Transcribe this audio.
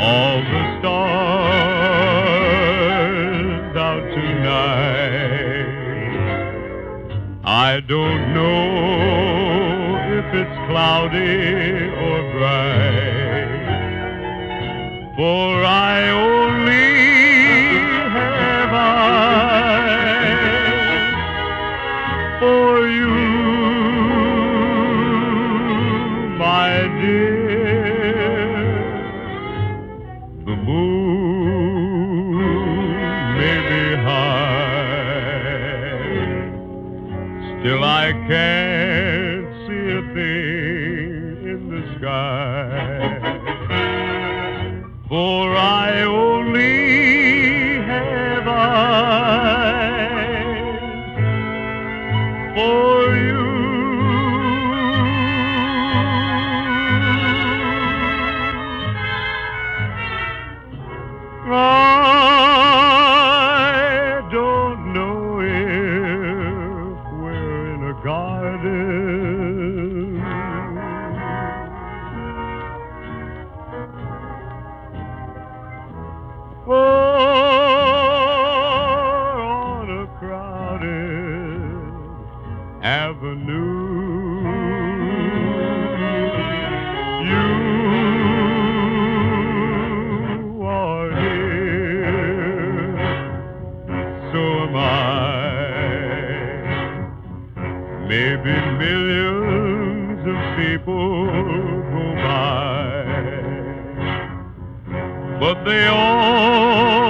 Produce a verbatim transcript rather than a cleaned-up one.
all the stars out tonight. I don't know if it's cloudy or bright, for I only have eyes for you, my dear. The moon may be high, still I can't see a thing in the sky, for I only have eyes for you. I don't know if we're in a garden or on a crowded avenue. You are here, so am I. Maybe millions of people go by, but they all